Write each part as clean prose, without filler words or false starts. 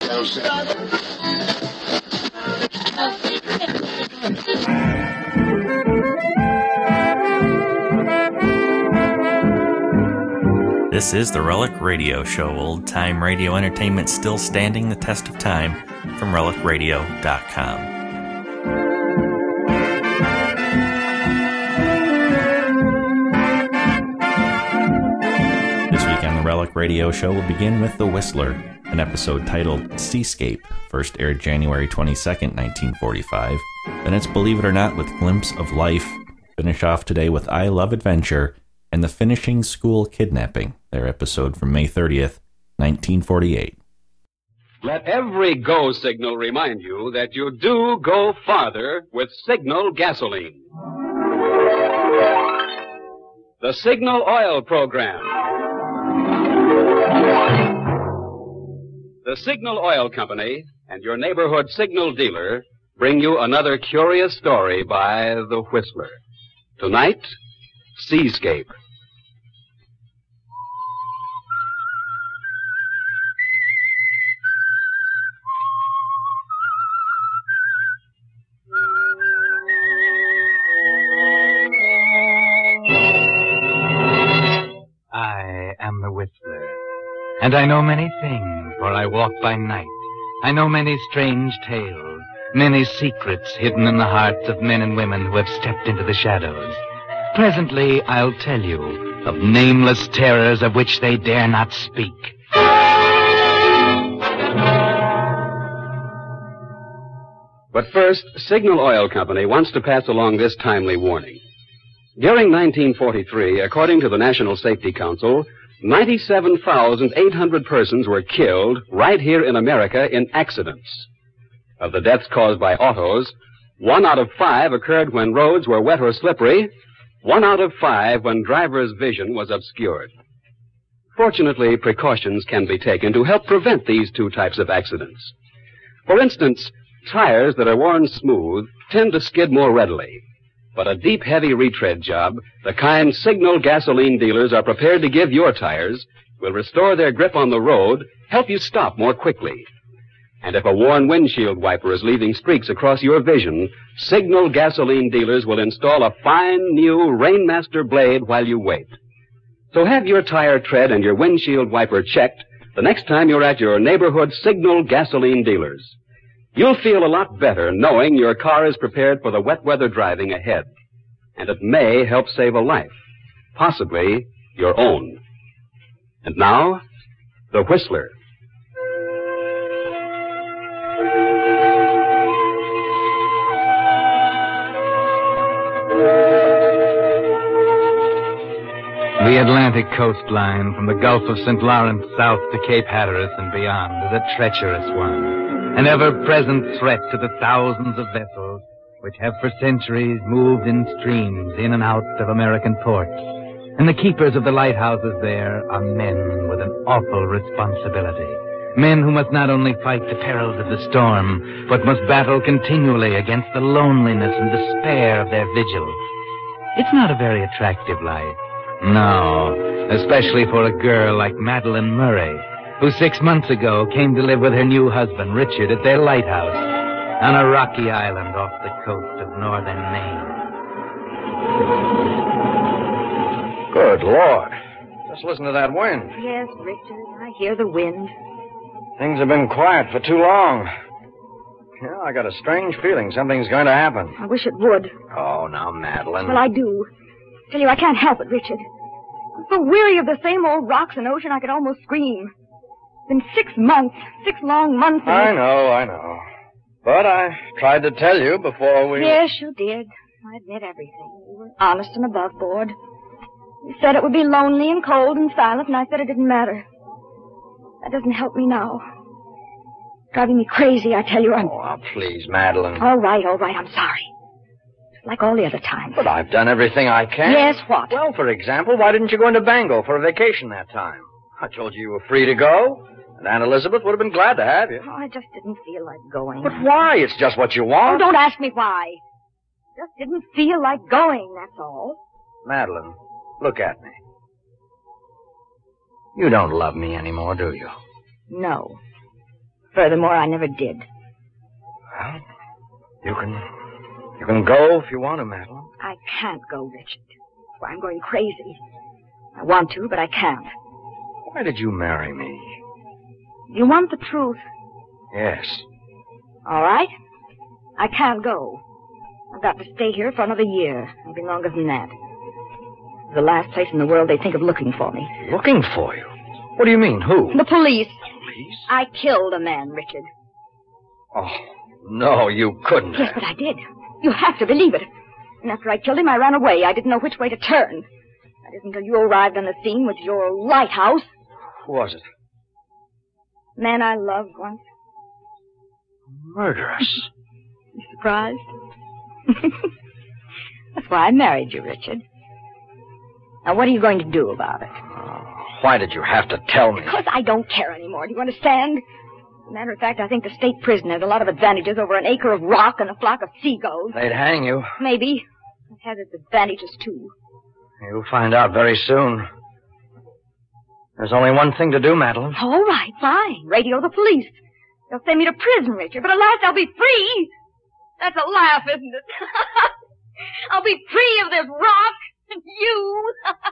This is the Relic Radio Show, old-time radio entertainment still standing the test of time, from relicradio.com. This week on the Relic Radio Show, we'll begin with The Whistler, an episode titled Seascape, first aired January 22nd, 1945. Then it's Believe It or Not with Glimpse of Life. Finish off today with I Love Adventure and The Finishing School Kidnapping, their episode from May 30th, 1948. Let every go signal remind you that you do go farther with Signal gasoline. The Signal Oil Program. The Signal Oil Company and your neighborhood Signal dealer bring you another curious story by The Whistler. Tonight, Seascape. I am the Whistler, and I know many things, for I walk by night. I know many strange tales, many secrets hidden in the hearts of men and women who have stepped into the shadows. Presently, I'll tell you of nameless terrors of which they dare not speak. But first, Signal Oil Company wants to pass along this timely warning. During 1943, according to the National Safety Council, 97,800 persons were killed right here in America in accidents. Of the deaths caused by autos, 1 out of 5 occurred when roads were wet or slippery, 1 out of 5 when driver's vision was obscured. Fortunately, precautions can be taken to help prevent these two types of accidents. For instance, tires that are worn smooth tend to skid more readily. But a deep, heavy retread job, the kind Signal gasoline dealers are prepared to give your tires, will restore their grip on the road, help you stop more quickly. And if a worn windshield wiper is leaving streaks across your vision, Signal gasoline dealers will install a fine new Rainmaster blade while you wait. So have your tire tread and your windshield wiper checked the next time you're at your neighborhood Signal gasoline dealers. You'll feel a lot better knowing your car is prepared for the wet weather driving ahead. And it may help save a life, possibly your own. And now, The Whistler. The Atlantic coastline from the Gulf of St. Lawrence south to Cape Hatteras and beyond is a treacherous one. An ever-present threat to the thousands of vessels which have for centuries moved in streams in and out of American ports. And the keepers of the lighthouses there are men with an awful responsibility. Men who must not only fight the perils of the storm, but must battle continually against the loneliness and despair of their vigil. It's not a very attractive life. No, especially for a girl like Madeline Murray, who 6 months ago came to live with her new husband, Richard, at their lighthouse on a rocky island off the coast of northern Maine. Good Lord. Just listen to that wind. Yes, Richard, I hear the wind. Things have been quiet for too long. Yeah, I got a strange feeling something's going to happen. I wish it would. Oh, now, Madeline. Well, I do. Tell you, I can't help it, Richard. I'm so weary of the same old rocks and ocean I could almost scream. It's been 6 months, 6 long months. I know. But I tried to tell you before we... Yes, you did. I admit everything. You were honest and above board. You said it would be lonely and cold and silent, and I said it didn't matter. That doesn't help me now. Driving me crazy, I tell you. Oh, now, please, Madeline. All right, I'm sorry. Just like all the other times. But I've done everything I can. Yes, what? Well, for example, why didn't you go into Bengal for a vacation that time? I told you were free to go, and Aunt Elizabeth would have been glad to have you. Oh, I just didn't feel like going. But why? It's just what you want. Oh, don't ask me why. Just didn't feel like going, that's all. Madeline, look at me. You don't love me anymore, do you? No. Furthermore, I never did. Well, you can go if you want to, Madeline. I can't go, Richard. That's why I'm going crazy. I want to, but I can't. Why did you marry me? You want the truth? Yes. All right. I can't go. I've got to stay here for another year. Maybe longer than that. It's the last place in the world they think of looking for me. Looking for you? What do you mean? Who? The police. Police? I killed a man, Richard. Oh, no, you couldn't. Yes, but I did. You have to believe it. And after I killed him, I ran away. I didn't know which way to turn. It isn't until you arrived on the scene with your lighthouse. Who was it? Man I loved once. Murderous. You surprised? That's why I married you, Richard. Now, what are you going to do about it? Why did you have to tell me? Because I don't care anymore. Do you understand? As a matter of fact, I think the state prison has a lot of advantages over an acre of rock and a flock of seagulls. They'd hang you. Maybe. It has its advantages, too. You'll find out very soon. There's only one thing to do, Madeline. All right, fine. Radio the police. They'll send me to prison, Richard, but at last I'll be free. That's a laugh, isn't it? I'll be free of this rock and you.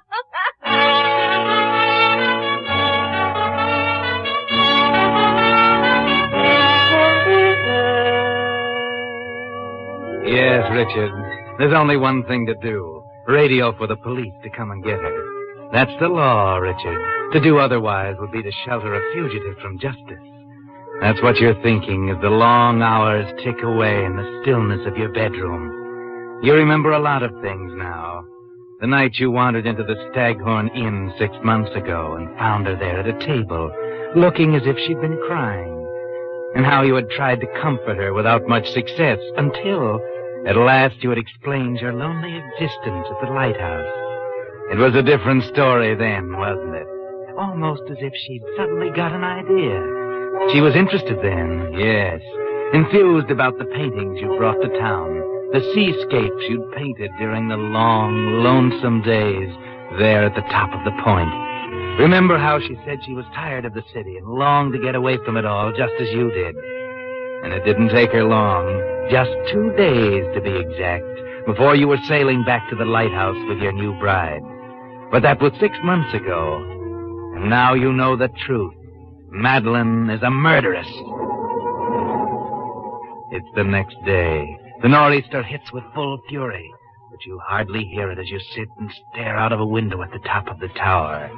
Yes, Richard. There's only one thing to do. Radio for the police to come and get her. That's the law, Richard. To do otherwise would be to shelter a fugitive from justice. That's what you're thinking as the long hours tick away in the stillness of your bedroom. You remember a lot of things now. The night you wandered into the Staghorn Inn 6 months ago and found her there at a table, looking as if she'd been crying. And how you had tried to comfort her without much success until, at last, you had explained your lonely existence at the lighthouse. It was a different story then, wasn't it? Almost as if she'd suddenly got an idea. She was interested then, yes. Enthused about the paintings you brought to town. The seascapes you'd painted during the long, lonesome days there at the top of the point. Remember how she said she was tired of the city and longed to get away from it all, just as you did. And it didn't take her long, just 2 days to be exact, before you were sailing back to the lighthouse with your new bride. But that was 6 months ago. And now you know the truth. Madeline is a murderess. It's the next day. The nor'easter hits with full fury, but you hardly hear it as you sit and stare out of a window at the top of the tower.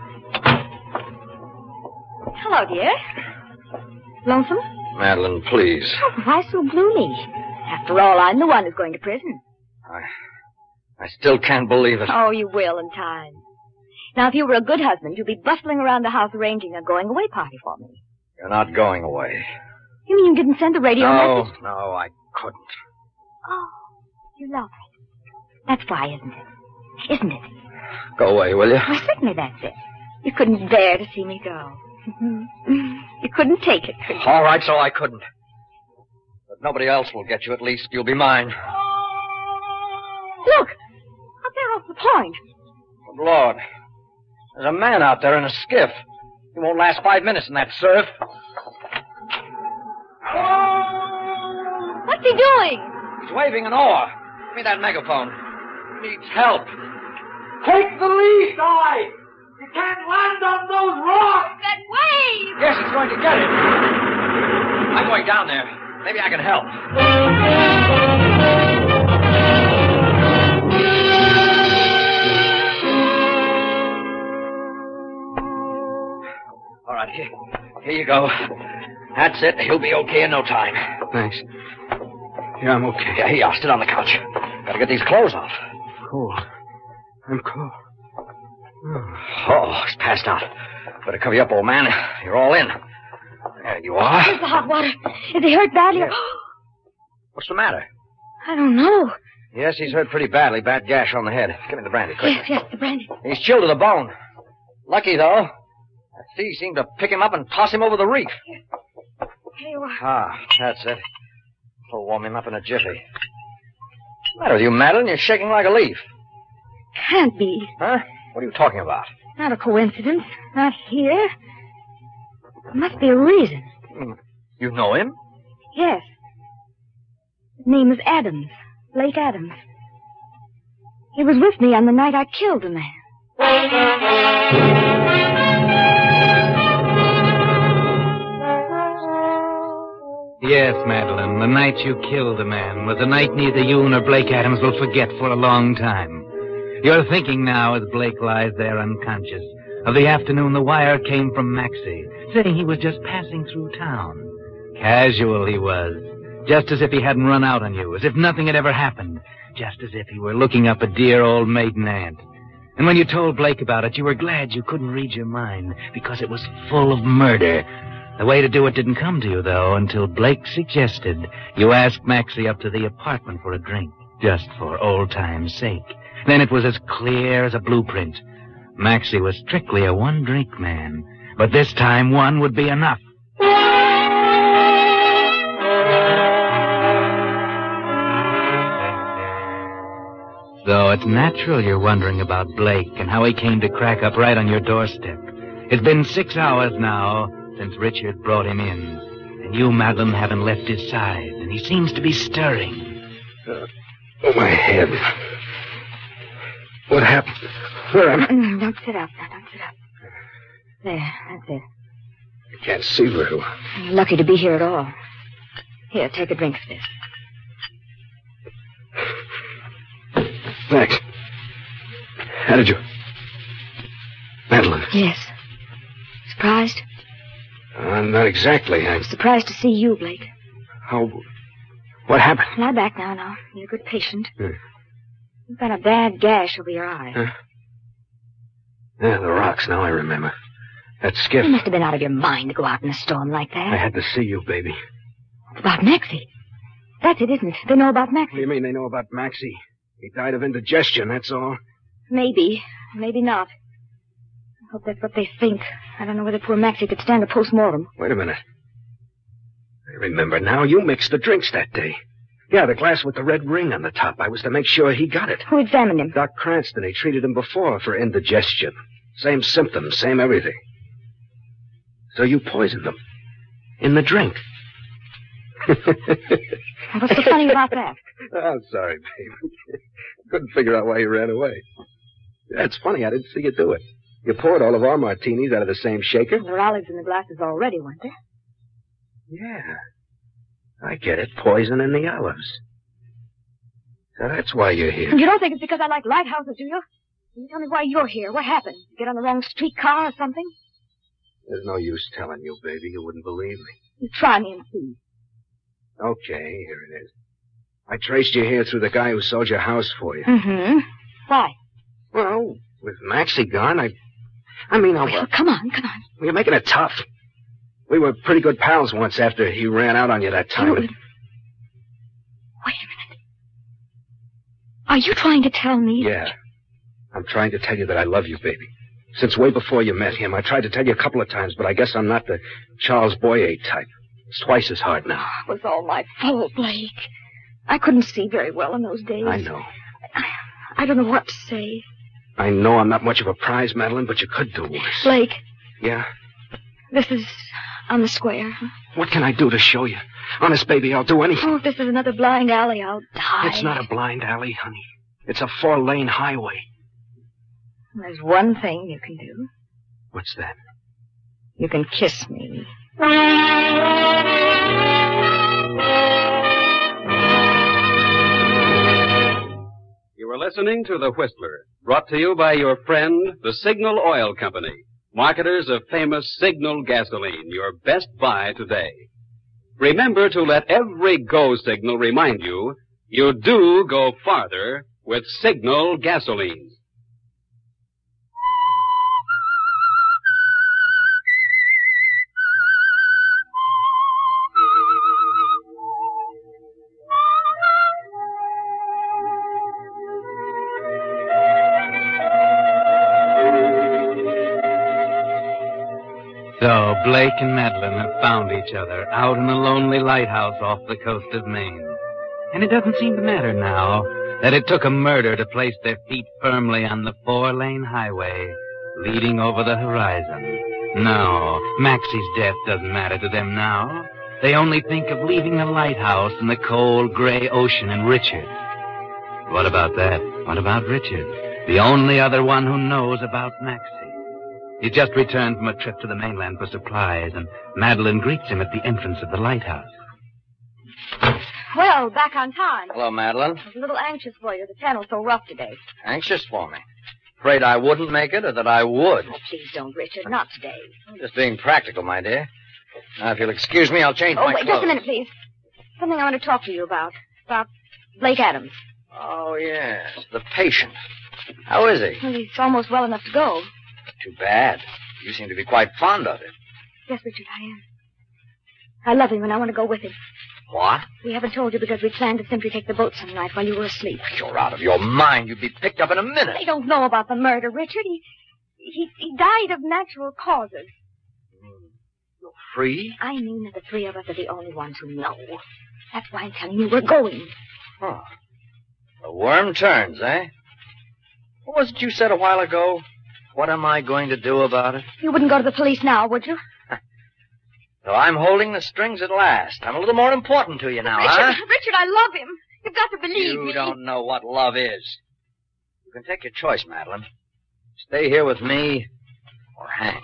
Hello, dear. Lonesome? Madeline, please. Oh, why so gloomy? After all, I'm the one who's going to prison. I still can't believe it. Oh, you will in time. Now, if you were a good husband, you'd be bustling around the house arranging a going-away party for me. You're not going away. You mean you didn't send the radio message? No, I couldn't. Oh, you love me. That's why, isn't it? Isn't it? Go away, will you? Well, certainly that's it. You couldn't bear to see me go. You couldn't take it, could you? All right, so I couldn't. But nobody else will get you. At least you'll be mine. Look! Up there off the point. Good Lord. There's a man out there in a skiff. He won't last 5 minutes in that surf. What's he doing? He's waving an oar. Give me that megaphone. He needs help. Take the lead, guy! You can't land on those rocks! That wave! Yes, he's going to get it. I'm going down there. Maybe I can help. All right, here you go. That's it. He'll be okay in no time. Thanks. Yeah, I'm okay. Yeah, here you are. Sit on the couch. Gotta get these clothes off. Cold. I'm cold. Oh, it's passed out. Better cover you up, old man. You're all in. There you are. Where's the hot water? Is he hurt badly? Yeah. What's the matter? I don't know. Yes, he's hurt pretty badly. Bad gash on the head. Give me the brandy, quick. Yes, the brandy. He's chilled to the bone. Lucky, though. That sea seemed to pick him up and toss him over the reef. Here you are. Ah, that's it. We'll warm him up in a jiffy. What's the matter with you, Madeline? You're shaking like a leaf. Can't be. Huh? What are you talking about? Not a coincidence. Not here. There must be a reason. You know him? Yes. His name is Adams. Blake Adams. He was with me on the night I killed the man. Yes, Madeline, the night you killed the man was a night neither you nor Blake Adams will forget for a long time. You're thinking now, as Blake lies there unconscious, of the afternoon the wire came from Maxie, saying he was just passing through town. Casual he was, just as if he hadn't run out on you, as if nothing had ever happened, just as if he were looking up a dear old maiden aunt. And when you told Blake about it, you were glad you couldn't read your mind, because it was full of murder. The way to do it didn't come to you, though, until Blake suggested you ask Maxie up to the apartment for a drink, just for old time's sake. Then it was as clear as a blueprint. Maxie was strictly a one-drink man, but this time one would be enough. So it's natural you're wondering about Blake and how he came to crack up right on your doorstep. It's been 6 hours now since Richard brought him in, and you, Madeline, haven't left his side, and he seems to be stirring. My head. What happened? Where am I? Don't sit up now. Don't sit up. There, that's it. I can't see very well. You're lucky to be here at all. Here, take a drink, Smith. Thanks. How did you... Madeline. Yes. Surprised? Not exactly. I'm Surprised to see you, Blake. How... What happened? Lie back now. You're a good patient. Hmm. You've got a bad gash over your eye. Huh? Yeah, the rocks. Now I remember. That skiff. You must have been out of your mind to go out in a storm like that. I had to see you, baby. About Maxie. That's it, isn't it? They know about Maxie. What do you mean they know about Maxie? He died of indigestion, that's all. Maybe. Maybe not. I hope that's what they think. I don't know whether poor Maxie could stand a post-mortem. Wait a minute. I remember now. You mixed the drinks that day. Yeah, the glass with the red ring on the top. I was to make sure he got it. Who examined him? Doc Cranston. He treated him before for indigestion. Same symptoms, same everything. So you poisoned them. In the drink. What's so funny about that? I'm sorry, baby. Couldn't figure out why you ran away. That's funny. I didn't see you do it. You poured all of our martinis out of the same shaker. There were olives in the glasses already, weren't there? Yeah. I get it. Poison in the olives. So that's why you're here. You don't think it's because I like lighthouses, do you? Can you tell me why you're here? What happened? Get on the wrong streetcar or something? There's no use telling you, baby. You wouldn't believe me. You try me and see. Okay, here it is. I traced you here through the guy who sold your house for you. Mm-hmm. Why? Well, with Maxie gone, I mean, Well, come on. You're making it tough. We were pretty good pals once after he ran out on you that time. Wait a minute. Are you trying to tell me? Yeah. I'm trying to tell you that I love you, baby. Since way before you met him, I tried to tell you a couple of times, but I guess I'm not the Charles Boyer type. It's twice as hard now. It was all my fault, Blake. I couldn't see very well in those days. I know. I don't know what to say. I know I'm not much of a prize, Madeline, but you could do worse. Blake. Yeah? This is on the square. What can I do to show you? Honest, baby, I'll do anything. Oh, if this is another blind alley, I'll die. It's not a blind alley, honey. It's a 4-lane highway. There's one thing you can do. What's that? You can kiss me. You are listening to The Whistler, brought to you by your friend, the Signal Oil Company, marketers of famous Signal gasoline, your best buy today. Remember to let every go signal remind you, you do go farther with Signal gasoline. So Blake and Madeline have found each other out in a lonely lighthouse off the coast of Maine. And it doesn't seem to matter now that it took a murder to place their feet firmly on the 4-lane highway leading over the horizon. No, Maxie's death doesn't matter to them now. They only think of leaving the lighthouse and the cold, gray ocean and Richard. What about that? What about Richard? The only other one who knows about Maxie. He's just returned from a trip to the mainland for supplies, and Madeline greets him at the entrance of the lighthouse. Well, back on time. Hello, Madeline. I was a little anxious for you. The channel's so rough today. Anxious for me? Afraid I wouldn't make it or that I would? Oh, please don't, Richard. Not today. I'm just being practical, my dear. Now, if you'll excuse me, I'll change my wait, clothes. just a minute, please. Something I want to talk to you about. About Blake Adams. Oh, yes. The patient. How is he? Well, he's almost well enough to go. Too bad. You seem to be quite fond of him. Yes, Richard, I am. I love him, and I want to go with him. What? We haven't told you because we planned to simply take the boat some night while you were asleep. You're out of your mind. You'd be picked up in a minute. They don't know about the murder, Richard. He died of natural causes. You're free? I mean that the three of us are the only ones who know. That's why I'm telling you we're going. Huh. The worm turns, eh? What was it you said a while ago? What am I going to do about it? You wouldn't go to the police now, would you? So I'm holding the strings at last. I'm a little more important to you now, huh? Richard, I love him. You've got to believe me. You don't know what love is. You can take your choice, Madeline. Stay here with me or hang.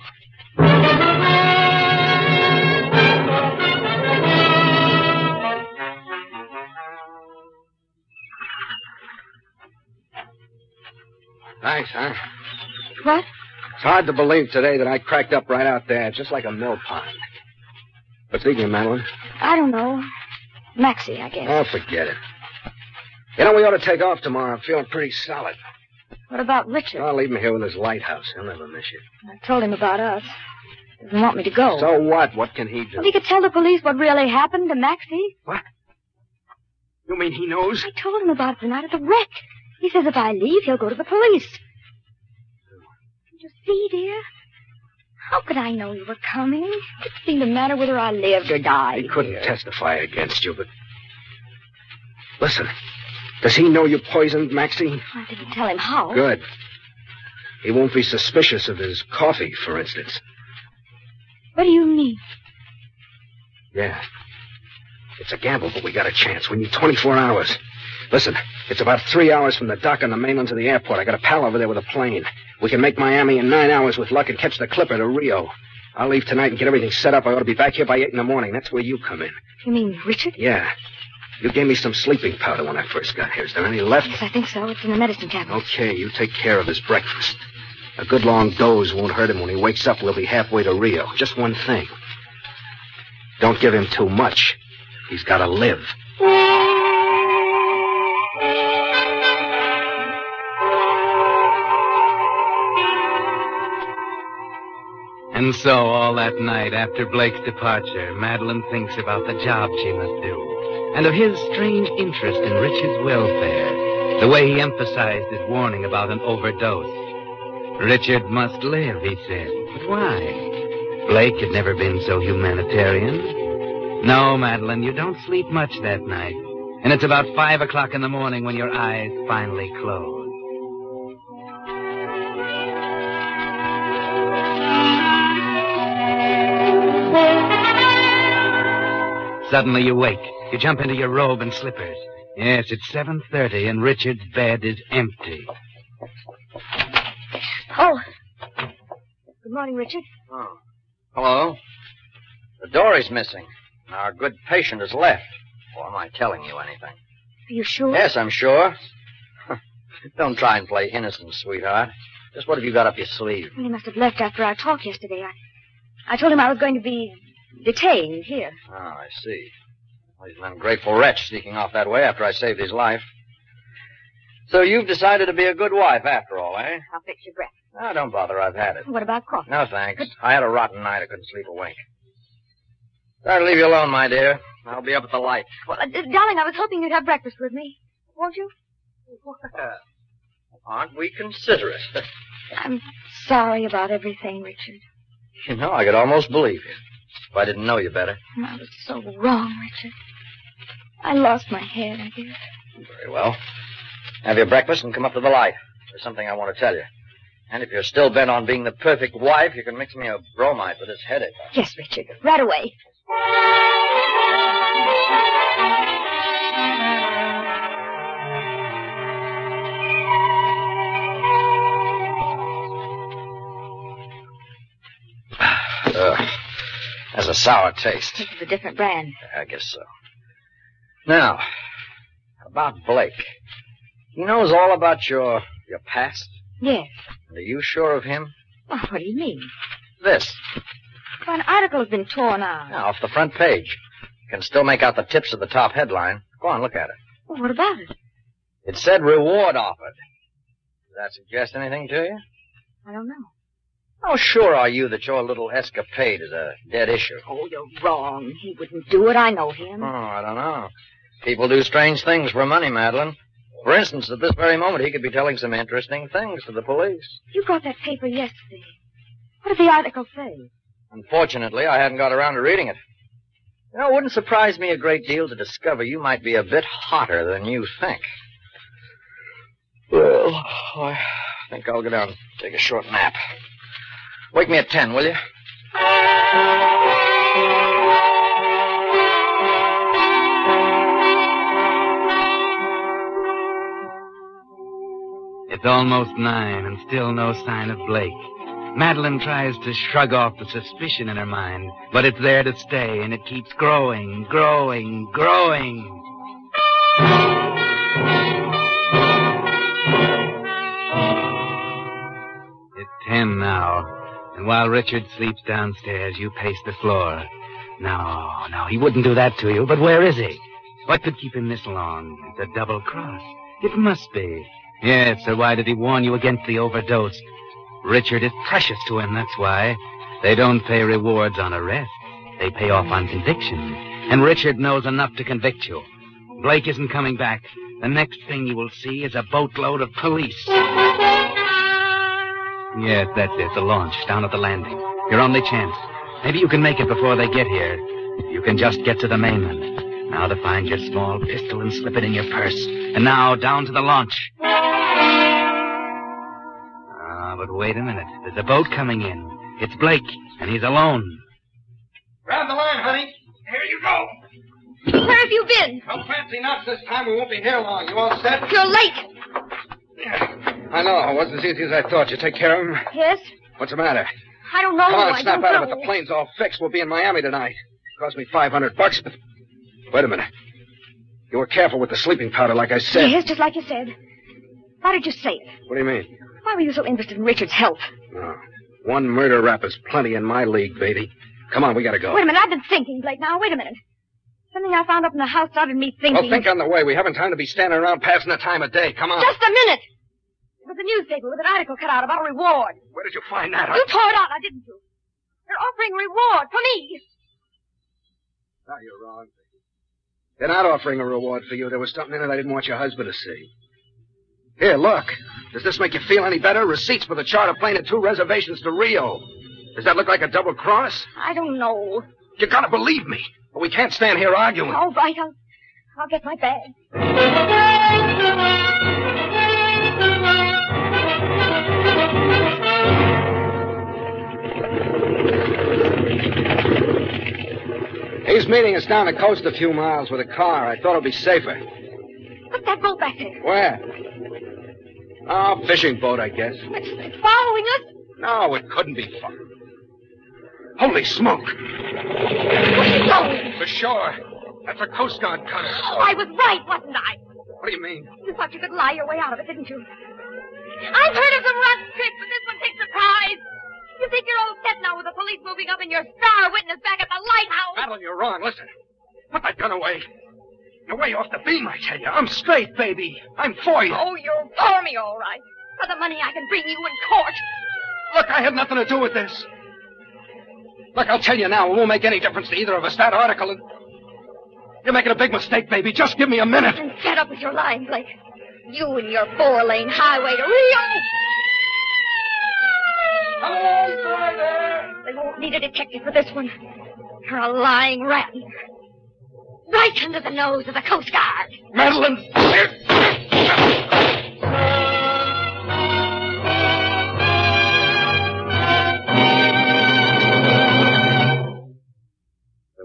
Thanks, huh? What? It's hard to believe today that I cracked up right out there, just like a mill pond. What's eating you, Madeline? I don't know. Maxie, I guess. Oh, forget it. You know, we ought to take off tomorrow. I'm feeling pretty solid. What about Richard? I'll leave him here with his lighthouse. He'll never miss you. I told him about us. He doesn't want me to go. So what? What can he do? Well, he could tell the police what really happened to Maxie. What? You mean he knows? I told him about it the night of the wreck. He says if I leave, he'll go to the police. Did you see, dear? How could I know you were coming? It seemed to matter whether I lived or died. He couldn't testify against you, but... Listen, does he know you poisoned Maxie? I didn't tell him how. Good. He won't be suspicious of his coffee, for instance. What do you mean? Yeah. It's a gamble, but we got a chance. We need 24 hours. Listen, it's about 3 hours from the dock on the mainland to the airport. I got a pal over there with a plane. We can make Miami in 9 hours with luck and catch the Clipper to Rio. I'll leave tonight and get everything set up. I ought to be back here by 8 in the morning. That's where you come in. You mean Richard? Yeah. You gave me some sleeping powder when I first got here. Is there any left? Yes, I think so. It's in the medicine cabinet. Okay, you take care of his breakfast. A good long doze won't hurt him. When he wakes up, we'll be halfway to Rio. Just one thing. Don't give him too much. He's got to live. And so, all that night after Blake's departure, Madeline thinks about the job she must do, and of his strange interest in Richard's welfare, the way he emphasized his warning about an overdose. Richard must live, he said. But why? Blake had never been so humanitarian. No, Madeline, you don't sleep much that night, and it's about 5 o'clock in the morning when your eyes finally close. Suddenly you wake. You jump into your robe and slippers. Yes, it's 7:30 and Richard's bed is empty. Oh. Good morning, Richard. Oh. Hello. The dory's missing. Our good patient has left. Or am I telling you anything? Are you sure? Yes, I'm sure. Don't try and play innocent, sweetheart. Just what have you got up your sleeve? Well, he must have left after our talk yesterday. I told him I was going to be detained here. Oh, I see. Well, he's an ungrateful wretch sneaking off that way after I saved his life. So you've decided to be a good wife after all, eh? I'll fix your breakfast. Oh, don't bother. I've had it. What about coffee? No, thanks. I had a rotten night. I couldn't sleep a wink. Sorry to leave you alone, my dear. I'll be up at the light. Well, darling, I was hoping you'd have breakfast with me. Won't you? Aren't we considerate? I'm sorry about everything, Richard. You know, I could almost believe you. If I didn't know you better. I was so wrong, Richard. I lost my head, I guess. Very well. Have your breakfast and come up to the light. There's something I want to tell you. And if you're still bent on being the perfect wife, you can mix me a bromide for this headache. Yes, Richard. Right away. Has a sour taste. This is a different brand. I guess so. Now, about Blake. He knows all about your past? Yes. And are you sure of him? Well, what do you mean? This. Well, an article has been torn out. Now, off the front page. You can still make out the tips of the top headline. Go on, look at it. Well, what about it? It said reward offered. Does that suggest anything to you? I don't know. How sure are you that your little escapade is a dead issue? Oh, you're wrong. He wouldn't do it. I know him. Oh, I don't know. People do strange things for money, Madeline. For instance, at this very moment, he could be telling some interesting things to the police. You got that paper yesterday. What did the article say? Unfortunately, I hadn't got around to reading it. You know, it wouldn't surprise me a great deal to discover you might be a bit hotter than you think. Well, I think I'll go down and take a short nap. Wake me at 10, will you? It's almost 9 and still no sign of Blake. Madeline tries to shrug off the suspicion in her mind, but it's there to stay, and it keeps growing, growing, growing. It's 10 now, and while Richard sleeps downstairs, you pace the floor. No, he wouldn't do that to you, but where is he? What could keep him this long? It's a double cross. It must be. Yes, so why did he warn you against the overdose? Richard is precious to him, that's why. They don't pay rewards on arrest. They pay off on conviction. And Richard knows enough to convict you. Blake isn't coming back. The next thing you will see is a boatload of police. Yes, that's it, the launch, down at the landing. Your only chance. Maybe you can make it before they get here. You can just get to the mainland. Now to find your small pistol and slip it in your purse. And now down to the launch. But wait a minute. There's a boat coming in. It's Blake, and he's alone. Grab the line, honey. Here you go. Where have you been? No fancy nuts this time. We won't be here long. You all set? You're late. I know. It wasn't as easy as I thought. You take care of him? Yes? What's the matter? I don't know. Come on, I snap don't out know. of it. The plane's all fixed. We'll be in Miami tonight. Cost me $500. But wait a minute. You were careful with the sleeping powder, like I said. Yes, just like you said. Why did you say it? What do you mean? Why were you so interested in Richard's health? Oh, one murder rap is plenty in my league, baby. Come on, we gotta go. Wait a minute. I've been thinking, Blake. Now, wait a minute. Something I found up in the house started me thinking. Well, think on the way. We haven't time to be standing around passing the time of day. Come on. Just a minute. It was a newspaper with an article cut out about a reward. Where did you find that? You tore it out, now, didn't you? They're offering a reward for me. No, you're wrong. They're not offering a reward for you. There was something in it I didn't want your husband to see. Here, look. Does this make you feel any better? Receipts for the charter plane and 2 reservations to Rio. Does that look like a double cross? I don't know. You gotta believe me. But we can't stand here arguing. All right, I'll get my bag. He's meeting us down the coast a few miles with a car. I thought it'd be safer. What's that boat back there? Where? Oh, fishing boat, I guess. It's following us? No, it couldn't be fun. Holy smoke! Where's it going? For sure. That's a Coast Guard cutter. Oh, I was right, wasn't I? What do you mean? You thought you could lie your way out of it, didn't you? I've heard of some rough tricks, but this one takes the prize. You think you're all set now with the police moving up and your star witness back at the lighthouse? Madeline, you're wrong. Listen. Put that gun away. You're way off the beam, I tell you. I'm straight, baby. I'm for you. Oh, you're for me, all right. For the money I can bring you in court. Look, I had nothing to do with this. Look, I'll tell you now, it won't make any difference to either of us. That article... You're making a big mistake, baby. Just give me a minute. And fed up with your lying, Blake. You and your 4-lane highway to Rio. Hello, boy there. They won't need a detective for this one. You're a lying rat. Right under the nose of the Coast Guard. Madeline!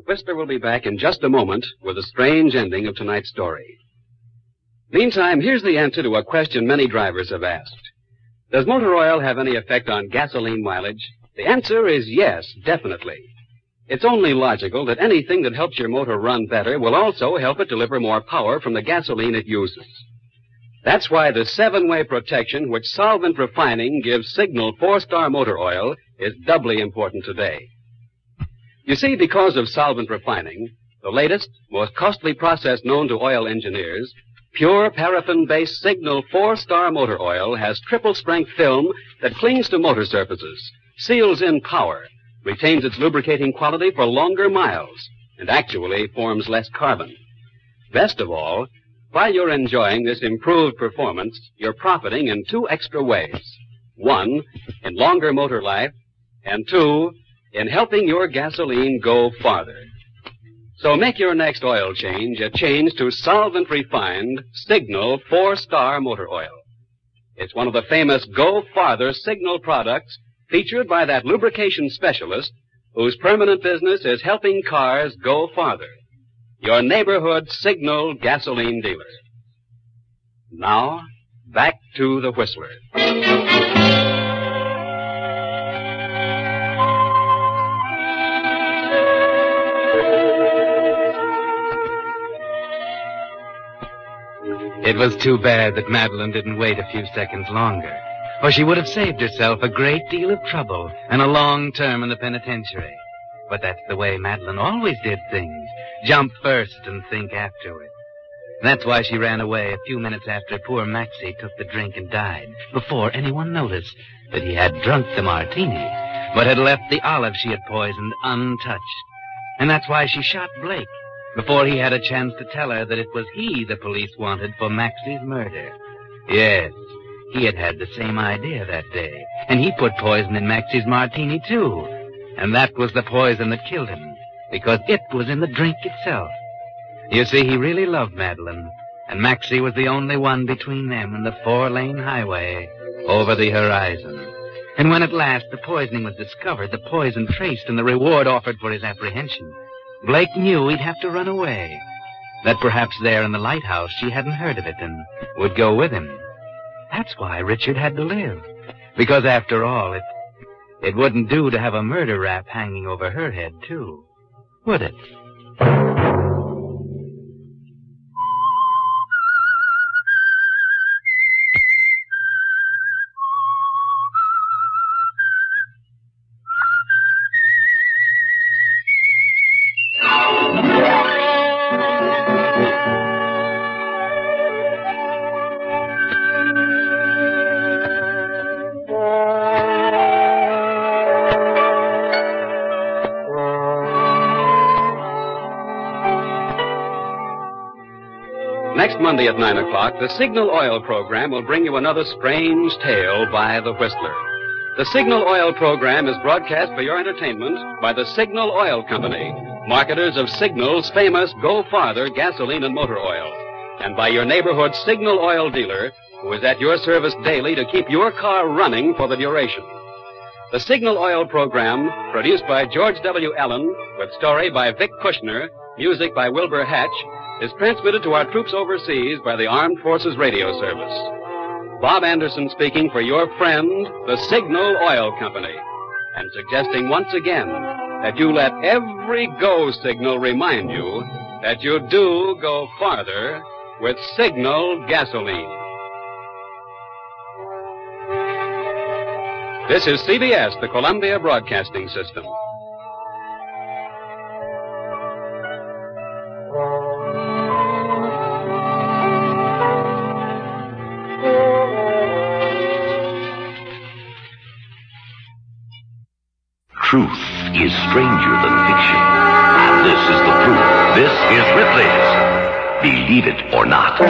Whistler will be back in just a moment with a strange ending of tonight's story. Meantime, here's the answer to a question many drivers have asked. Does motor oil have any effect on gasoline mileage? The answer is yes, definitely. It's only logical that anything that helps your motor run better will also help it deliver more power from the gasoline it uses. That's why the 7-way protection which Solvent Refining gives Signal 4-Star Motor Oil is doubly important today. You see, because of Solvent Refining, the latest, most costly process known to oil engineers, pure paraffin-based Signal 4-Star Motor Oil has triple-strength film that clings to motor surfaces, seals in power, retains its lubricating quality for longer miles, and actually forms less carbon. Best of all, while you're enjoying this improved performance, you're profiting in 2 extra ways. 1, in longer motor life, and 2, in helping your gasoline go farther. So make your next oil change a change to solvent-refined Signal 4-Star Motor Oil. It's one of the famous Go Farther Signal products featured by that lubrication specialist whose permanent business is helping cars go farther. Your neighborhood Signal gasoline dealer. Now, back to the Whistler. It was too bad that Madeline didn't wait a few seconds longer, or she would have saved herself a great deal of trouble and a long term in the penitentiary. But that's the way Madeline always did things. Jump first and think afterward. That's why she ran away a few minutes after poor Maxie took the drink and died, before anyone noticed that he had drunk the martini, but had left the olive she had poisoned untouched. And that's why she shot Blake, before he had a chance to tell her that it was he the police wanted for Maxie's murder. Yes, he had had the same idea that day, and he put poison in Maxie's martini, too. And that was the poison that killed him, because it was in the drink itself. You see, he really loved Madeline, and Maxie was the only one between them and the 4-lane highway over the horizon. And when at last the poisoning was discovered, the poison traced, and the reward offered for his apprehension, Blake knew he'd have to run away. That perhaps there in the lighthouse she hadn't heard of it and would go with him. That's why Richard had to live. Because after all, it wouldn't do to have a murder rap hanging over her head, too. Would it? Next Monday at 9 o'clock, the Signal Oil program will bring you another strange tale by the Whistler. The Signal Oil program is broadcast for your entertainment by the Signal Oil Company, marketers of Signal's famous Go Farther gasoline and motor oil, and by your neighborhood Signal Oil dealer, who is at your service daily to keep your car running for the duration. The Signal Oil program, produced by George W. Allen, with story by Vic Kushner, music by Wilbur Hatch, is transmitted to our troops overseas by the Armed Forces Radio Service. Bob Anderson speaking for your friend, the Signal Oil Company, and suggesting once again that you let every go signal remind you that you do go farther with Signal gasoline. This is CBS, the Columbia Broadcasting System. Truth is stranger than fiction. And this is the proof. This is Ripley's Believe It or Not.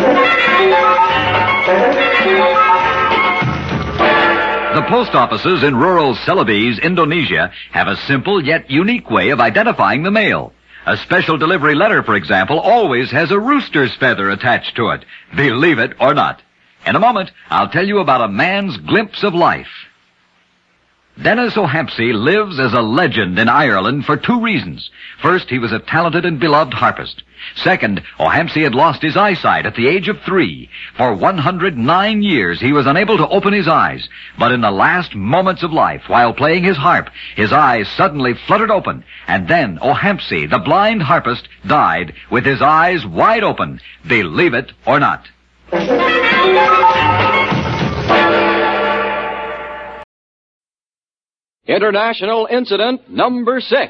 The post offices in rural Celebes, Indonesia, have a simple yet unique way of identifying the mail. A special delivery letter, for example, always has a rooster's feather attached to it. Believe it or not. In a moment, I'll tell you about a man's glimpse of life. Denis O'Hampsey lives as a legend in Ireland for two reasons. First, he was a talented and beloved harpist. Second, O'Hampsey had lost his eyesight at the age of 3. For 109 years, he was unable to open his eyes. But in the last moments of life, while playing his harp, his eyes suddenly fluttered open. And then O'Hampsey, the blind harpist, died with his eyes wide open. Believe it or not. International Incident Number 6.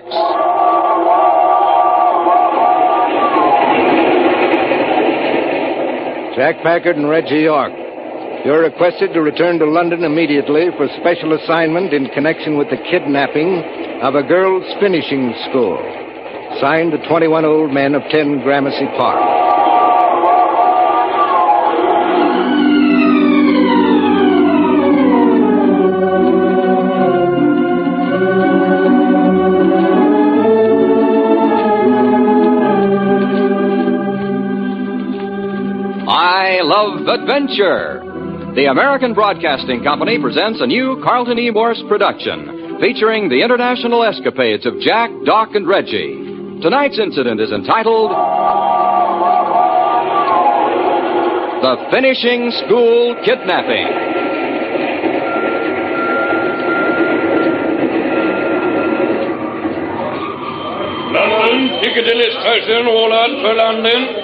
Jack Packard and Reggie York. You're requested to return to London immediately for special assignment in connection with the kidnapping of a girls' finishing school. Signed, the 21 old men of 10 Gramercy Park. I Love Adventure. The American Broadcasting Company presents a new Carlton E. Morse production featuring the international escapades of Jack, Doc, and Reggie. Tonight's incident is entitled The Finishing School Kidnapping. London, Piccadilly Station, all out for London.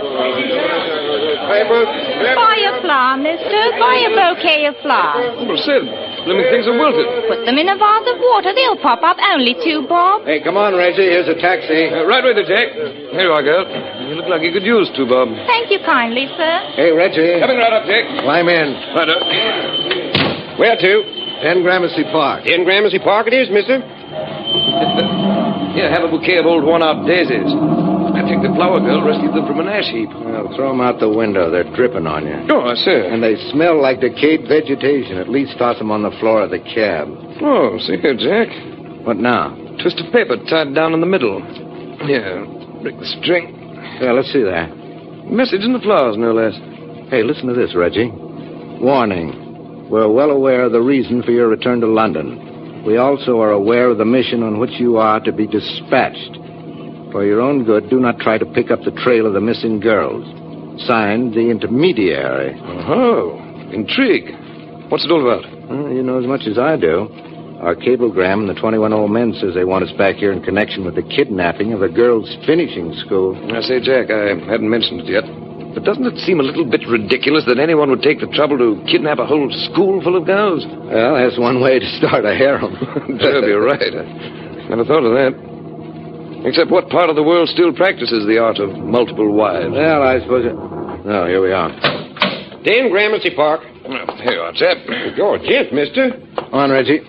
Buy a flower, mister. Buy a bouquet of flowers. Oh, Sid, blooming things are wilted. Put them in a vase of water. They'll pop up. Only 2 bob. Hey, come on, Reggie. Here's a taxi. Right with you, Jack. Here you are, girl. You look like you could use 2 bob. Thank you kindly, sir. Hey, Reggie. Coming right up, Jack. Climb in. Right up. Where to? 10 Gramercy Park. 10 Gramercy Park it is, mister. Here, have a bouquet of old worn-out daisies. I think the flower girl rescued them from an ash heap. Well, throw them out the window. They're dripping on you. Oh, sir. And they smell like decayed vegetation. At least toss them on the floor of the cab. Oh, see here, Jack. What now? Twist of paper tied down in the middle. Here, break the string. Yeah, let's see that. Message in the flowers, no less. Hey, listen to this, Reggie. Warning. We're well aware of the reason for your return to London. We also are aware of the mission on which you are to be dispatched. For your own good, do not try to pick up the trail of the missing girls. Signed, the intermediary. Oh, intrigue. What's it all about? Well, you know as much as I do. Our cablegram and the 21 old men says they want us back here in connection with the kidnapping of a girls' finishing school. I say, Jack, I hadn't mentioned it yet. But doesn't it seem a little bit ridiculous that anyone would take the trouble to kidnap a whole school full of girls? Well, that's one way to start a harem. That'll be right. I never thought of that. Except what part of the world still practices the art of multiple wives? Well, I suppose it... Oh, here we are. 10 Gramercy Park. Well, here you are, chap. You're a gent, mister. Come on, Reggie.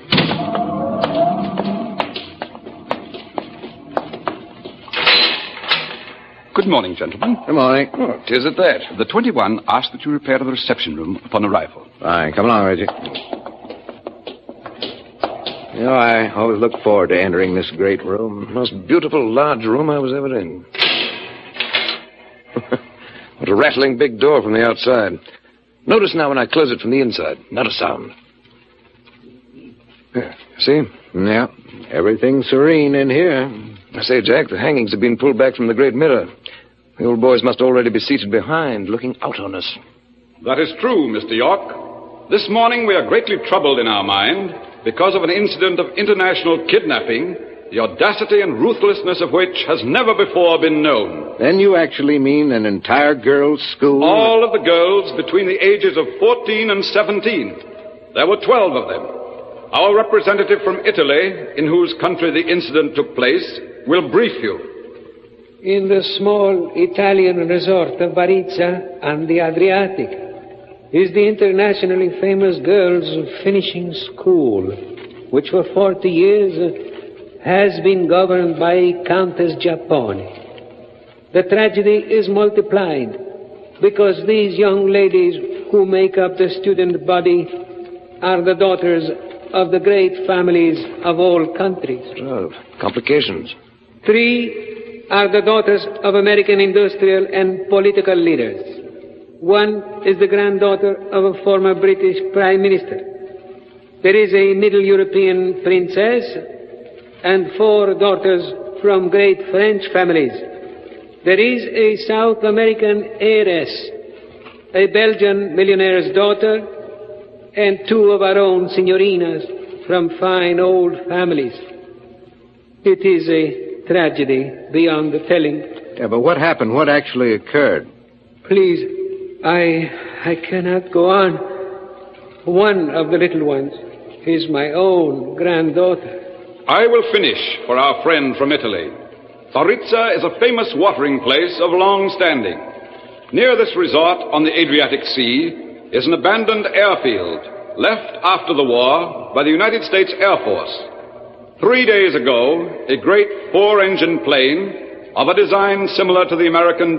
Good morning, gentlemen. Good morning. Oh, 'tis at that. The 21 asked that you repair to the reception room upon arrival. Fine. Come along, Reggie. You know, I always look forward to entering this great room. Most beautiful, large room I was ever in. What a rattling big door from the outside. Notice now when I close it from the inside. Not a sound. Yeah, see? Yeah, everything's serene in here. I say, Jack, the hangings have been pulled back from the great mirror. The old boys must already be seated behind, looking out on us. That is true, Mr. York. This morning we are greatly troubled in our mind because of an incident of international kidnapping, the audacity and ruthlessness of which has never before been known. Then you actually mean an entire girls' school? All of the girls between the ages of 14 and 17. There were 12 of them. Our representative from Italy, in whose country the incident took place, will brief you. In the small Italian resort of Varizza on the Adriatic is the internationally famous girls' finishing school, which for 40 years has been governed by Countess Giappone. The tragedy is multiplied because these young ladies who make up the student body are the daughters of the great families of all countries. Oh, complications. 3 are the daughters of American industrial and political leaders. 1 is the granddaughter of a former British Prime Minister. There is a Middle European princess and 4 daughters from great French families. There is a South American heiress, a Belgian millionaire's daughter, and 2 of our own signorinas from fine old families. It is a tragedy beyond the telling. Yeah, but what happened? What actually occurred? Please, I cannot go on. One of the little ones is my own granddaughter. I will finish for our friend from Italy. Baritza is a famous watering place of long standing. Near this resort on the Adriatic Sea is an abandoned airfield left after the war by the United States Air Force. 3 days ago, a great 4-engine plane of a design similar to the American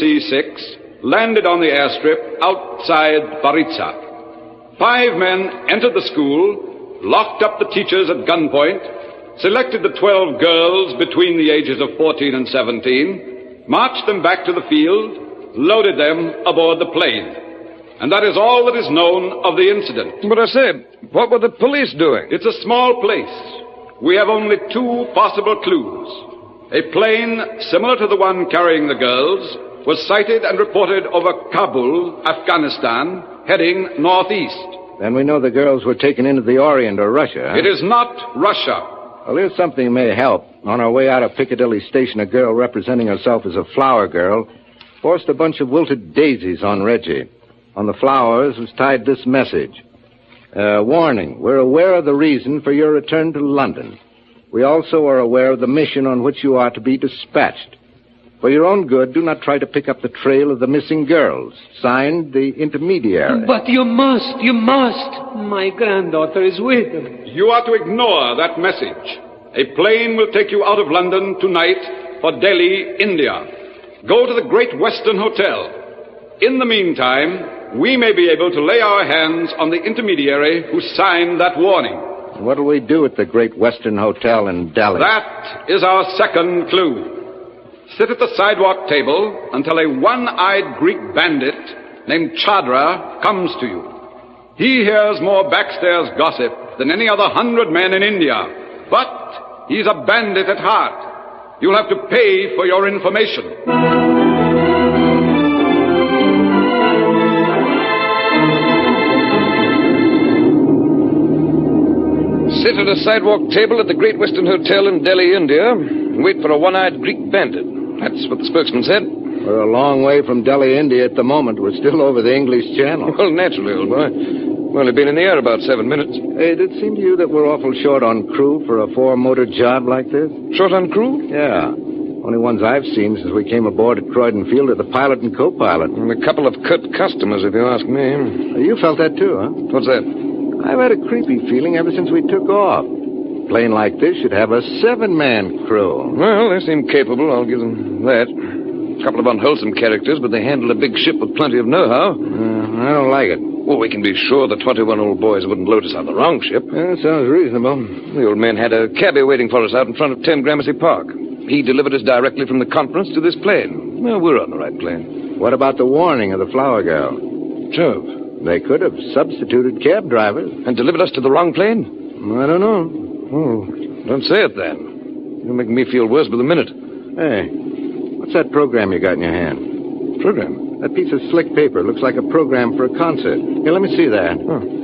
DC-6 landed on the airstrip outside Baritza. 5 men entered the school, locked up the teachers at gunpoint, selected the 12 girls between the ages of 14 and 17, marched them back to the field, loaded them aboard the plane. And that is all that is known of the incident. But I say, what were the police doing? It's a small place. We have only 2 possible clues. A plane similar to the one carrying the girls was sighted and reported over Kabul, Afghanistan, heading northeast. Then we know the girls were taken into the Orient or Russia, huh? It is not Russia. Well, here's something may help. On our way out of Piccadilly Station, a girl representing herself as a flower girl forced a bunch of wilted daisies on Reggie. On the flowers was tied this message. Warning, we're aware of the reason for your return to London. We also are aware of the mission on which you are to be dispatched. For your own good, do not try to pick up the trail of the missing girls. Signed, the intermediary. But you must. My granddaughter is with them. You are to ignore that message. A plane will take you out of London tonight for Delhi, India. Go to the Great Western Hotel. In the meantime, we may be able to lay our hands on the intermediary who signed that warning. What will we do at the Great Western Hotel in Delhi? That is our second clue. Sit at the sidewalk table until a one-eyed Greek bandit named Chadra comes to you. He hears more backstairs gossip than any other 100 men in India, but he's a bandit at heart. You'll have to pay for your information. Sit at a sidewalk table at the Great Western Hotel in Delhi, India, and wait for a one-eyed Greek bandit. That's what the spokesman said. We're a long way from Delhi, India at the moment. We're still over the English Channel. Well, naturally, old boy. We've only been in the air about 7 minutes. Hey, did it seem to you that we're awful short on crew for a 4-motor job like this? Short on crew? Yeah. Only ones I've seen since we came aboard at Croydon Field are the pilot and co-pilot. And a couple of cut customers, if you ask me. You felt that too, huh? What's that? I've had a creepy feeling ever since we took off. A plane like this should have a 7-man crew. Well, they seem capable, I'll give them that. A couple of unwholesome characters, but they handle a big ship with plenty of know-how. I don't like it. Well, we can be sure the 21 old boys wouldn't load us on the wrong ship. Yeah, sounds reasonable. The old man had a cabbie waiting for us out in front of 10 Gramercy Park. He delivered us directly from the conference to this plane. Well, we're on the right plane. What about the warning of the flower girl? Jove. They could have substituted cab drivers. And delivered us to the wrong plane? I don't know. Oh, don't say it then. You're making me feel worse by the minute. Hey, what's that program you got in your hand? Program? That piece of slick paper looks like a program for a concert. Here, let me see that.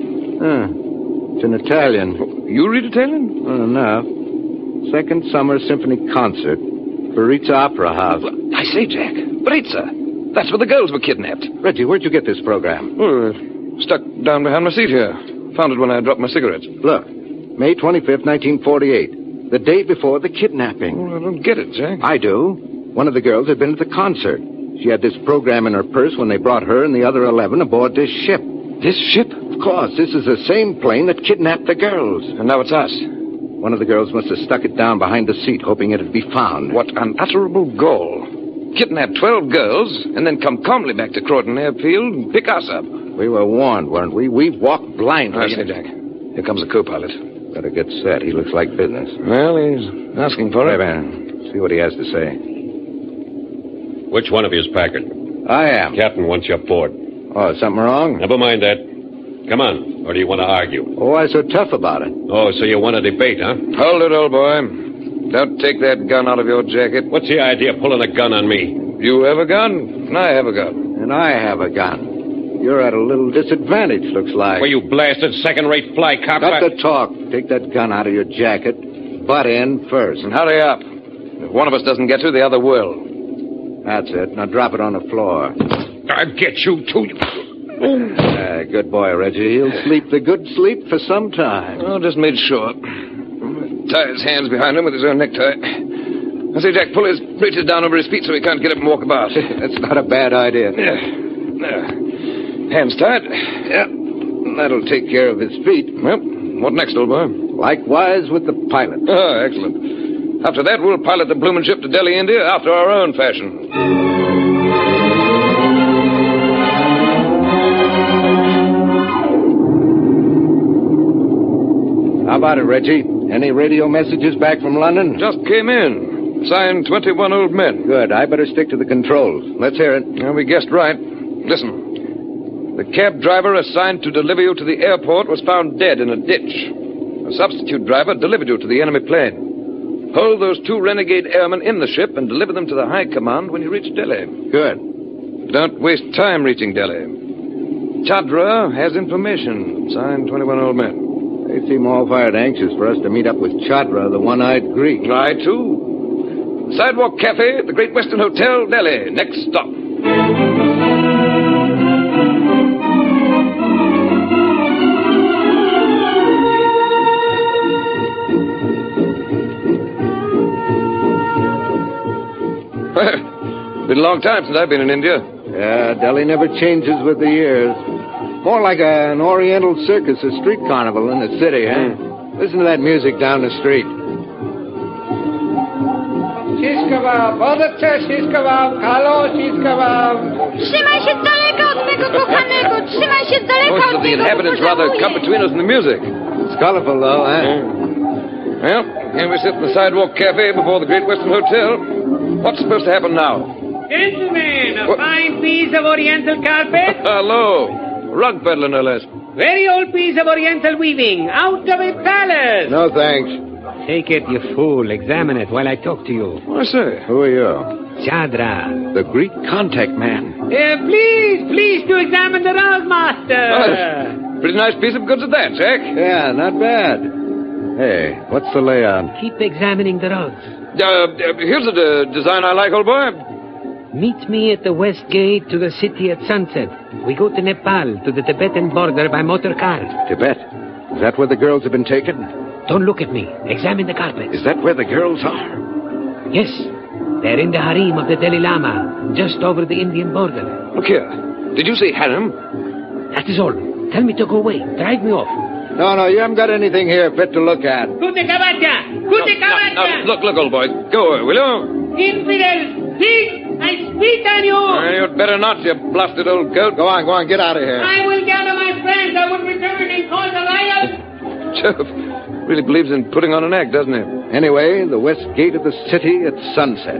It's in Italian. Oh, you read Italian? Enough. Second Summer Symphony Concert. Baritza Opera House. I say, Jack, Baritza. That's where the girls were kidnapped. Reggie, where'd you get this program? Oh, stuck down behind my seat here. Found it when I dropped my cigarettes. Look, May 25th, 1948. The day before the kidnapping. Well, I don't get it, Jack. I do. One of the girls had been at the concert. She had this program in her purse when they brought her and the other 11 aboard this ship. This ship? Of course. This is the same plane that kidnapped the girls. And now it's us. One of the girls must have stuck it down behind the seat, hoping it'd be found. What unutterable gall. Kidnap 12 girls, and then come calmly back to Croydon Airfield and pick us up. We were warned, weren't we? We walked blindly. I say, Jack. Here comes the co-pilot. Better get set. He looks like business. Well, he's asking for it. Hey, man. See what he has to say. Which one of you is Packard? I am. Captain wants you aboard. Oh, is something wrong? Never mind that. Come on, or do you want to argue? Oh, why so tough about it? Oh, so you want to debate, huh? Hold it, old boy. Don't take that gun out of your jacket. What's the idea of pulling a gun on me? You have a gun, and I have a gun. And I have a gun. You're at a little disadvantage, looks like. Well, you blasted second-rate fly cop. Cut the talk. Take that gun out of your jacket. Butt in first. And hurry up. If one of us doesn't get to, the other will. That's it. Now drop it on the floor. I'll get you, too. Good boy, Reggie. He'll sleep the good sleep for some time. Oh, just made sure. Tie his hands behind him with his own necktie. I say, Jack, pull his breeches down over his feet so he can't get up and walk about. That's not a bad idea. Yeah. Hands tied. Yeah. That'll take care of his feet. Well, what next, old boy? Likewise with the pilot. Oh, excellent. After that, we'll pilot the bloomin' ship to Delhi, India, after our own fashion. How about it, Reggie? Any radio messages back from London? Just came in. Signed 21 old men. Good. I better stick to the controls. Let's hear it. Well, we guessed right. Listen. The cab driver assigned to deliver you to the airport was found dead in a ditch. A substitute driver delivered you to the enemy plane. Hold those 2 renegade airmen in the ship and deliver them to the high command when you reach Delhi. Good. Don't waste time reaching Delhi. Chandra has information. Signed 21 old men. They seem all fired anxious for us to meet up with Chandra, the one-eyed Greek. I, too. Sidewalk Cafe at the Great Western Hotel, Delhi. Next stop. Been a long time since I've been in India. Yeah, Delhi never changes with the years. More like an Oriental circus, a street carnival in the city, huh? Listen to that music down the street. Shish kebab, बहुत अच्छा shish kebab, खा लो shish kebab. Most of the inhabitants rather come between us and the music. It's colorful, though, huh? Well, here we sit in the Sidewalk Cafe before the Great Western Hotel. What's supposed to happen now? Gentlemen, a fine piece of Oriental carpet. Hello. Rug peddler, no less. Very old piece of Oriental weaving, out of a palace. No, thanks. Take it, you fool. Examine it while I talk to you. I say. Who are you? Chandra. The Greek contact man. Please to examine the rug, master. Pretty nice piece of goods at that, Jack. Yeah, not bad. Hey, what's the layout? Keep examining the rugs. Here's a design I like, old boy. Meet me at the west gate to the city at sunset. We go to Nepal, to the Tibetan border by motor car. Tibet? Is that where the girls have been taken? Don't look at me. Examine the carpet. Is that where the girls are? Yes. They're in the harem of the Dalai Lama, just over the Indian border. Look here. Did you say harem? That is all. Tell me to go away. Drive me off. No, you haven't got anything here fit to look at. Kute kavatya! Kute kavatya! Look, old boy. Go away, will you? Infidel! Thief! I spit on you! You'd better not, you blasted old goat. Go on, get out of here. I will gather my friends. I will return and cause a riot. Jove really believes in putting on an act, doesn't he? Anyway, the west gate of the city at sunset.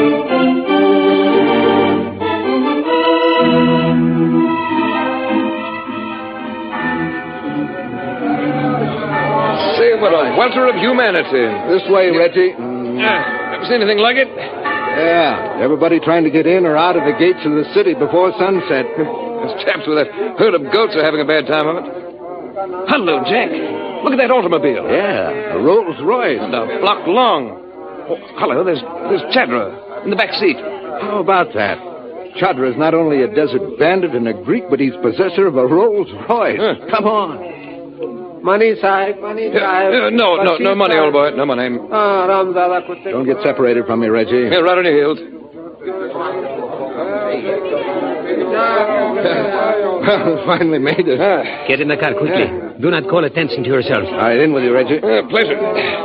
Say, what a welter of humanity. This way, Reggie. Ever seen anything like it? Yeah, everybody trying to get in or out of the gates of the city before sunset. Those chaps with that herd of goats are having a bad time of it. Hello, Jack. Look at that automobile. Yeah, a Rolls Royce. And a block long. Oh, hello, there's Chandra in the back seat. How about that? Chandra's not only a desert bandit and a Greek, but he's possessor of a Rolls Royce. Come on. Money, sahib, money, sahib. No money, old boy. No money. Don't get separated from me, Reggie. Here, right on your heels. Finally made it. Get in the car quickly. Do not call attention to yourselves. All right, in with you, Reggie. Pleasure.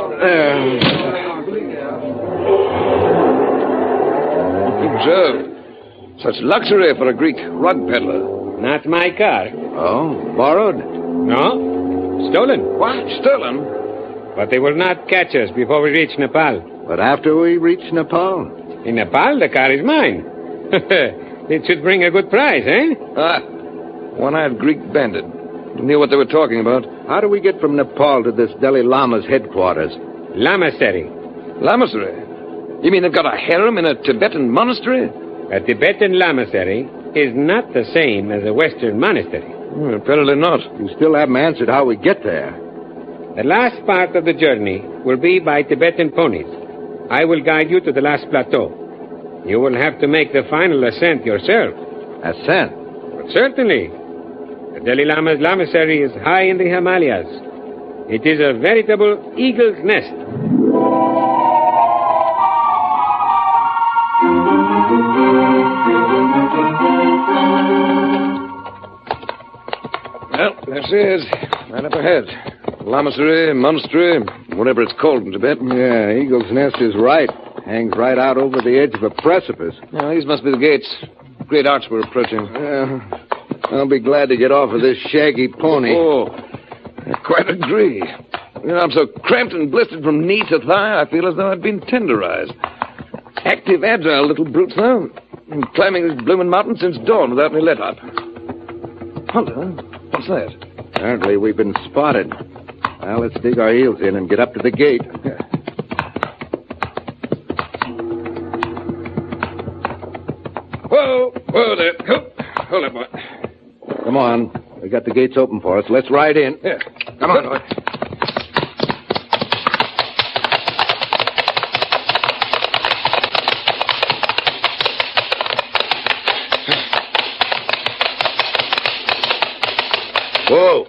Joe, such luxury for a Greek rug peddler. Not my car. Oh, borrowed? No. Stolen. What? Stolen? But they will not catch us before we reach Nepal. But after we reach Nepal? In Nepal, the car is mine. It should bring a good price, eh? One-eyed Greek bandit. Knew what they were talking about. How do we get from Nepal to this Dalai Lama's headquarters? Lamasery. Lamasery? You mean they've got a harem in a Tibetan monastery? A Tibetan lamasery is not the same as a Western monastery. Apparently not. You still haven't answered how we get there. The last part of the journey will be by Tibetan ponies. I will guide you to the last plateau. You will have to make the final ascent yourself. Ascent? But certainly. The Dalai Lama's lamasery is high in the Himalayas. It is a veritable eagle's nest. Well, there she is. Right up ahead. Lamasery, monastery, whatever it's called in Tibet. Yeah, Eagle's Nest is right. Hangs right out over the edge of a precipice. Well, these must be the gates. Great arch we're approaching. I'll be glad to get off of this shaggy pony. Oh, I quite agree. You know, I'm so cramped and blistered from knee to thigh, I feel as though I'd been tenderized. Active, agile little brutes, though. Been climbing this blooming mountain since dawn without any let-up. Hunter, what's that? Apparently we've been spotted. Now let's dig our heels in and get up to the gate. Whoa there. Hold it, boy. Come on. We got the gates open for us. Let's ride in. Yeah. Come on, boy. Whoa.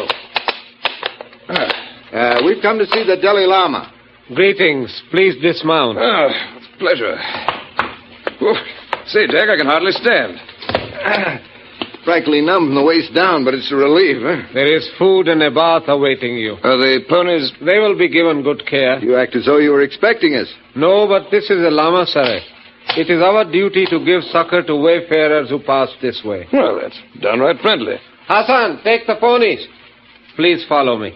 We've come to see the Dalai Lama. Greetings. Please dismount. It's a pleasure. Whoa. Say, Jack, I can hardly stand. Frankly numb from the waist down, but it's a relief, huh? There is food and a bath awaiting you. Are the ponies... They will be given good care. You act as though you were expecting us. No, but this is a lamasery. It is our duty to give succor to wayfarers who pass this way. Well, that's downright friendly. Hassan, take the ponies. Please follow me.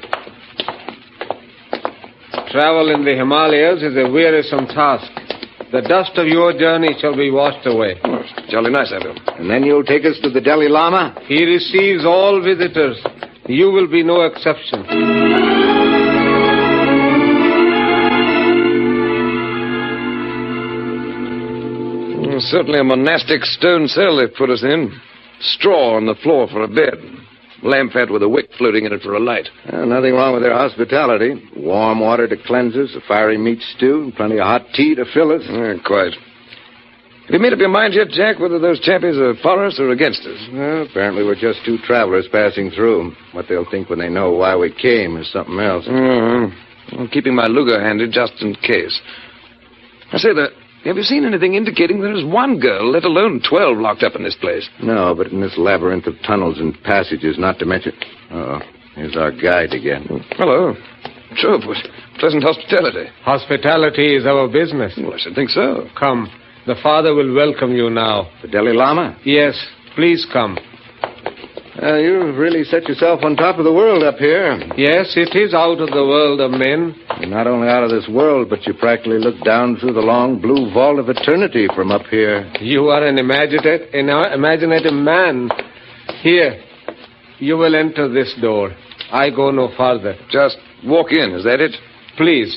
Travel in the Himalayas is a wearisome task. The dust of your journey shall be washed away. Oh, jolly nice of him. And then you'll take us to the Dalai Lama? He receives all visitors. You will be no exception. Certainly a monastic stone cell they've put us in. Straw on the floor for a bed. Lamp fat with a wick floating in it for a light. Nothing wrong with their hospitality. Warm water to cleanse us, a fiery meat stew, and plenty of hot tea to fill us. Quite. Have you made up your mind yet, Jack, whether those chappies are for us or against us? Well, apparently we're just two travelers passing through. What they'll think when they know why we came is something else. I'm keeping my Luger handy just in case. I say, have you seen anything indicating there's one girl, let alone 12, locked up in this place? No, but in this labyrinth of tunnels and passages, not to mention... here's our guide again. Hello. Sure, what pleasant hospitality. Hospitality is our business. Well, I should think so. Come. The Father will welcome you now. The Dalai Lama? Yes. Please come. You've really set yourself on top of the world up here. Yes, it is out of the world of men. You're not only out of this world, but you practically look down through the long blue vault of eternity from up here. You are an imaginative man. Here, you will enter this door. I go no farther. Just walk in, is that it? Please.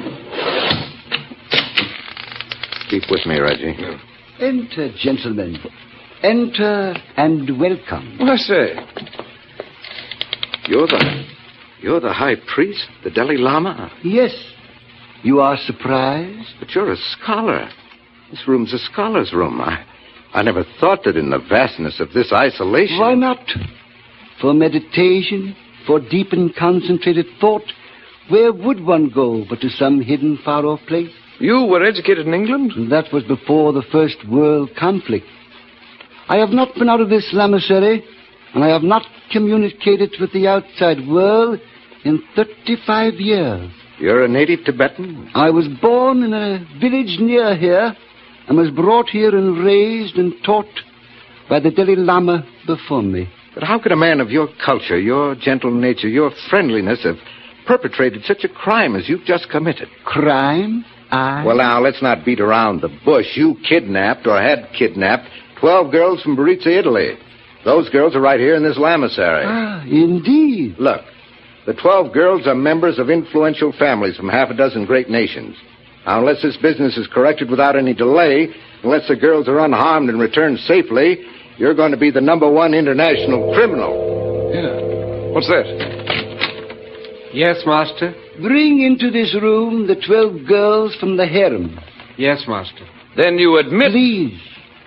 Keep with me, Reggie. Enter, gentlemen. Enter and welcome. Well, I say. You're the high priest, the Dalai Lama? Yes. You are surprised? But you're a scholar. This room's a scholar's room. I never thought that in the vastness of this isolation... Why not? For meditation, for deep and concentrated thought, where would one go but to some hidden far-off place? You were educated in England? That was before the First World Conflict. I have not been out of this lamasery, and I have not communicated with the outside world in 35 years. You're a native Tibetan? I was born in a village near here, and was brought here and raised and taught by the Dalai Lama before me. But how could a man of your culture, your gentle nature, your friendliness have perpetrated such a crime as you've just committed? Crime? Well, now, let's not beat around the bush. You kidnapped, or had kidnapped, 12 girls from Baritza, Italy. Those girls are right here in this lamasery. Ah, indeed. Look, the 12 girls are members of influential families from half a dozen great nations. Now, unless this business is corrected without any delay, unless the girls are unharmed and returned safely, you're going to be the #1 international criminal. Yeah. What's that? Yes, Master. Bring into this room the 12 girls from the harem. Yes, Master. Then you admit... Please.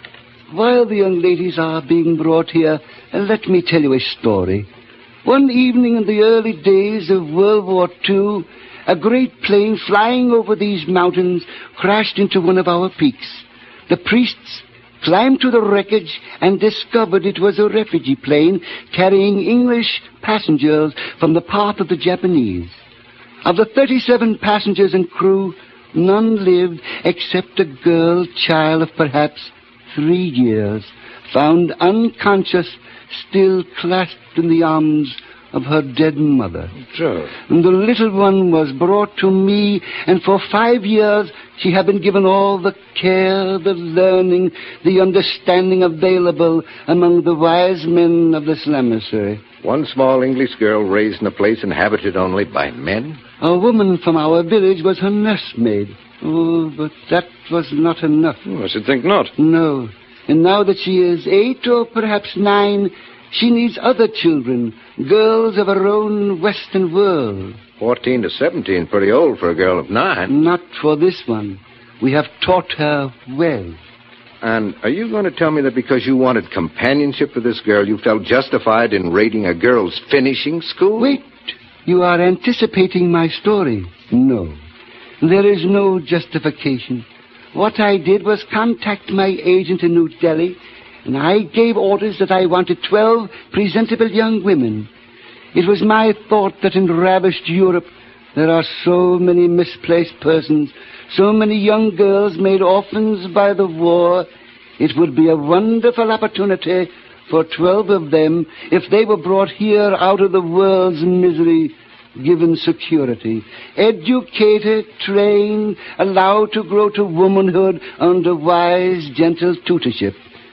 While the young ladies are being brought here, let me tell you a story. One evening in the early days of World War II, a great plane flying over these mountains crashed into one of our peaks. The priests climbed to the wreckage and discovered it was a refugee plane carrying English passengers from the path of the Japanese. Of the 37 passengers and crew, none lived except a girl child of perhaps 3 years, found unconscious, still clasped in the arms of her dead mother. Joe. And the little one was brought to me, and for 5 years she had been given all the care, the learning, the understanding available among the wise men of this lamasery. One small English girl raised in a place inhabited only by men? A woman from our village was her nursemaid. Oh, but that was not enough. Oh, I should think not. No. And now that she is 8 or perhaps 9, she needs other children, girls of her own Western world. 14 to 17, pretty old for a girl of 9. Not for this one. We have taught her well. And are you going to tell me that because you wanted companionship for this girl, you felt justified in raiding a girl's finishing school? Wait. You are anticipating my story. No. There is no justification. What I did was contact my agent in New Delhi, and I gave orders that I wanted 12 presentable young women. It was my thought that in ravished Europe there are so many misplaced persons, so many young girls made orphans by the war. It would be a wonderful opportunity for 12 of them if they were brought here out of the world's misery, given security, educated, trained, allowed to grow to womanhood under wise, gentle tutorship.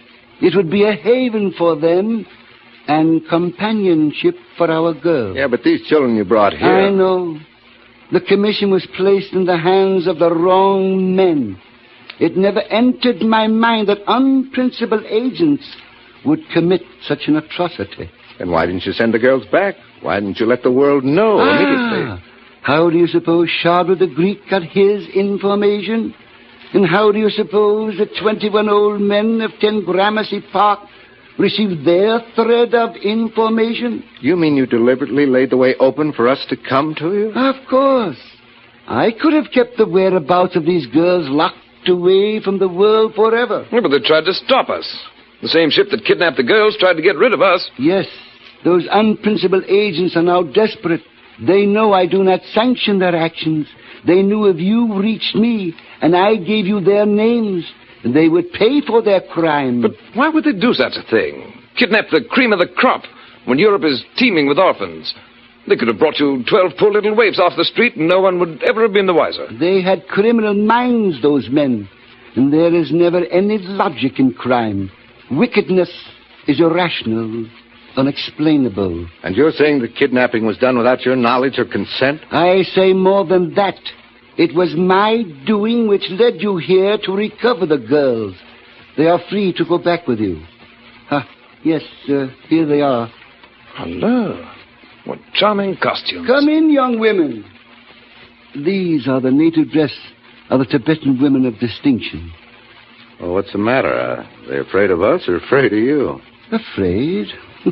It would be a haven for them and companionship for our girls. Yeah, but these children you brought here... I know. The commission was placed in the hands of the wrong men. It never entered my mind that unprincipled agents would commit such an atrocity. Then why didn't you send the girls back? Why didn't you let the world know immediately? How do you suppose Shabra the Greek got his information? And how do you suppose the 21 old men of 10 Gramercy Park received their thread of information? You mean you deliberately laid the way open for us to come to you? Of course. I could have kept the whereabouts of these girls locked away from the world forever. Yeah, but they tried to stop us. The same ship that kidnapped the girls tried to get rid of us. Yes, those unprincipled agents are now desperate. They know I do not sanction their actions. They knew if you reached me and I gave you their names, they would pay for their crime. But why would they do such a thing? Kidnap the cream of the crop when Europe is teeming with orphans. They could have brought you 12 poor little waifs off the street and no one would ever have been the wiser. They had criminal minds, those men. And there is never any logic in crime. Wickedness is irrational, unexplainable. And you're saying the kidnapping was done without your knowledge or consent? I say more than that. It was my doing which led you here to recover the girls. They are free to go back with you. Yes, here they are. Hello. What charming costumes. Come in, young women. These are the native dress of the Tibetan women of distinction. Well, what's the matter? Are they afraid of us or afraid of you? Afraid?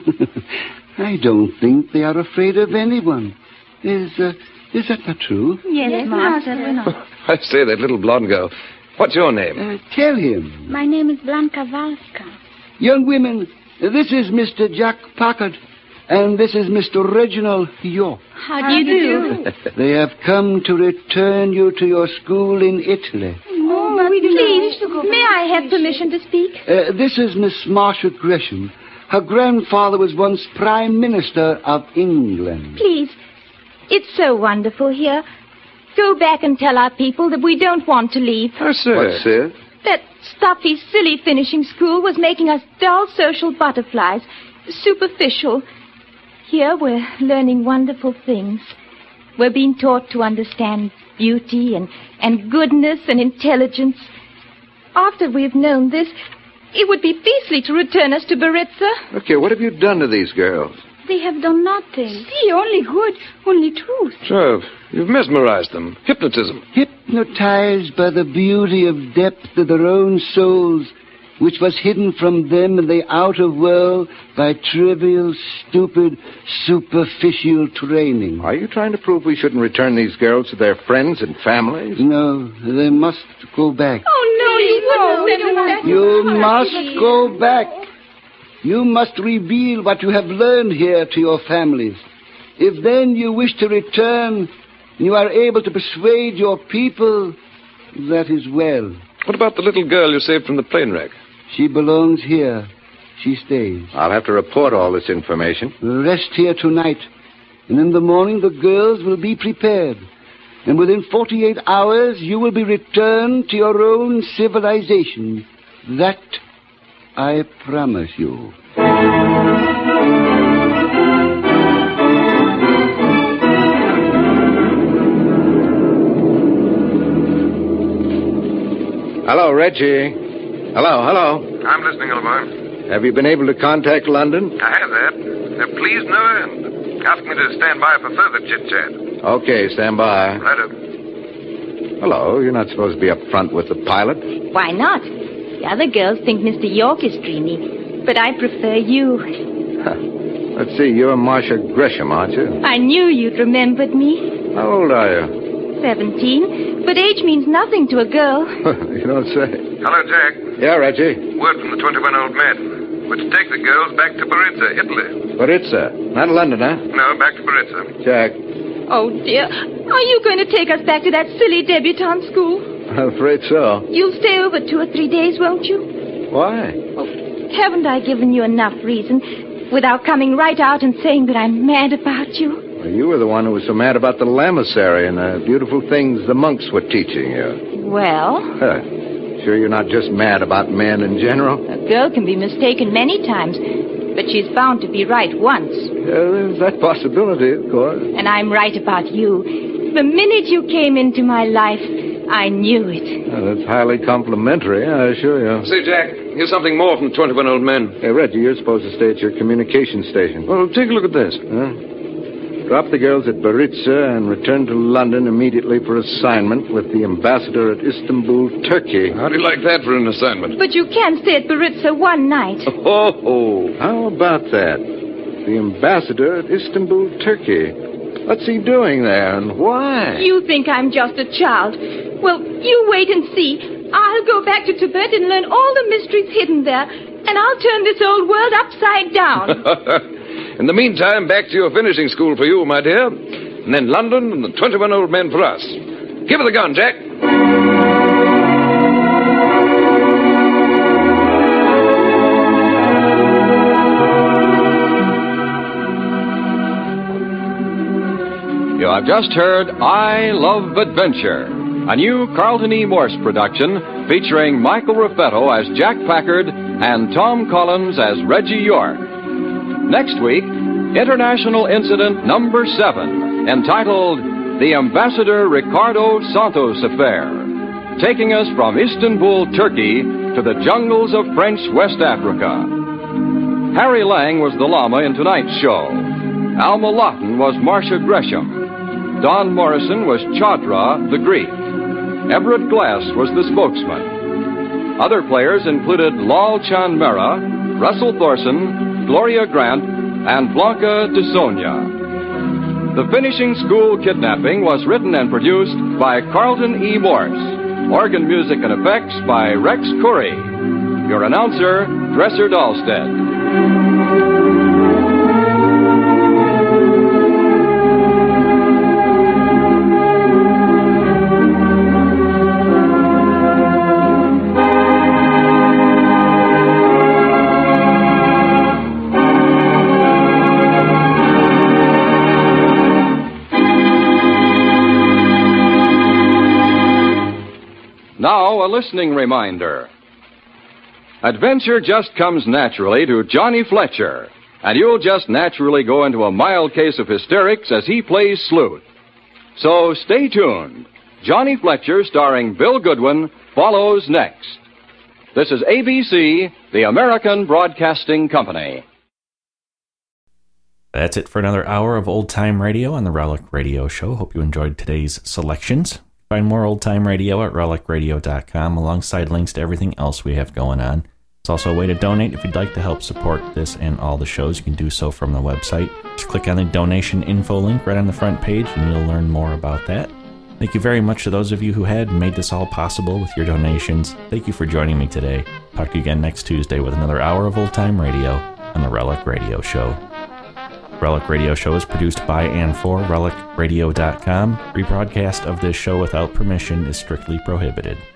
I don't think they are afraid of anyone. Is that not true? Yes, Master. I say, that little blonde girl. What's your name? Tell him. My name is Blanka Valska. Young women, this is Mr. Jack Packard, and this is Mr. Reginald York. How do you do? They have come to return you to your school in Italy. Oh, but please, may I have permission to speak? This is Miss Marcia Gresham. Her grandfather was once Prime Minister of England. Please, it's so wonderful here. Go back and tell our people that we don't want to leave. Oh, sir. What's this? That stuffy, silly finishing school was making us dull social butterflies, superficial. Here we're learning wonderful things. We're being taught to understand beauty and goodness and intelligence. After we've known this, it would be beastly to return us to Baritza. Look here, what have you done to these girls? They have done nothing. See, only good, only truth. So, you've mesmerized them. Hypnotism. Hypnotized by the beauty of depth of their own souls, which was hidden from them in the outer world by trivial, stupid, superficial training. Are you trying to prove we shouldn't return these girls to their friends and families? No, they must go back. Oh, no, you wouldn't. You must go back. You must reveal what you have learned here to your families. If then you wish to return, and you are able to persuade your people, that is well. What about the little girl you saved from the plane wreck? She belongs here. She stays. I'll have to report all this information. Rest here tonight, and in the morning the girls will be prepared. And within 48 hours you will be returned to your own civilization. That I promise you. Hello, Reggie. Hello. I'm listening, old boy. Have you been able to contact London? I have that. They're pleased no end. Asked me to stand by for further chit-chat. Okay, stand by. Right up. Hello, you're not supposed to be up front with the pilot. Why not? The other girls think Mr. York is dreamy, but I prefer you. Let's see, you're Marcia Gresham, aren't you? I knew you'd remembered me. How old are you? 17, but age means nothing to a girl. You don't say. Hello, Jack. Yeah, Reggie? Word from the 21 old men. We're to take the girls back to Baritza, Italy. Baritza? Not London, huh? No, back to Baritza. Jack? Oh, dear. Are you going to take us back to that silly debutante school? I'm afraid so. You'll stay over 2 or 3 days, won't you? Why? Oh, haven't I given you enough reason without coming right out and saying that I'm mad about you? Well, you were the one who was so mad about the lamasery and the beautiful things the monks were teaching you. Well? Sure you're not just mad about men in general? A girl can be mistaken many times, but she's bound to be right once. There's that possibility, of course. And I'm right about you. The minute you came into my life, I knew it. Well, that's highly complimentary, I assure you. Say, Jack, here's something more from 21 old men. Hey, Reggie, you're supposed to stay at your communication station. Well, take a look at this. Drop the girls at Baritza and return to London immediately for assignment with the ambassador at Istanbul, Turkey. How do you like that for an assignment? But you can't stay at Baritza one night. Oh, how about that? The ambassador at Istanbul, Turkey. What's he doing there, and why? You think I'm just a child. Well, you wait and see. I'll go back to Tibet and learn all the mysteries hidden there, and I'll turn this old world upside down. In the meantime, back to your finishing school for you, my dear. And then London and the 21 old men for us. Give her the gun, Jack. You have just heard I Love Adventure, a new Carlton E. Morse production featuring Michael Raffetto as Jack Packard and Tom Collins as Reggie York. Next week, International Incident Number 7, entitled The Ambassador Ricardo Santos Affair, taking us from Istanbul, Turkey, to the jungles of French West Africa. Harry Lang was the llama in tonight's show. Alma Lawton was Marcia Gresham. Don Morrison was Chadra, the Greek. Everett Glass was the spokesman. Other players included Lal Chanmera, Russell Thorson, Gloria Grant, and Blanca de Sonia. The Finishing School Kidnapping was written and produced by Carlton E. Morse. Organ music and effects by Rex Curry. Your announcer, Dresser Dahlstead. Now, a listening reminder. Adventure just comes naturally to Johnny Fletcher, and you'll just naturally go into a mild case of hysterics as he plays sleuth. So stay tuned. Johnny Fletcher, starring Bill Goodwin, follows next. This is ABC, the American Broadcasting Company. That's it for another hour of Old Time Radio on the Relic Radio Show. Hope you enjoyed today's selections. Find more Old Time Radio at relicradio.com alongside links to everything else we have going on. It's also a way to donate. If you'd like to help support this and all the shows, you can do so from the website. Just click on the donation info link right on the front page and you'll learn more about that. Thank you very much to those of you who had made this all possible with your donations. Thank you for joining me today. Talk to you again next Tuesday with another hour of Old Time Radio on the Relic Radio Show. Relic Radio Show is produced by and for relicradio.com. Rebroadcast of this show without permission is strictly prohibited.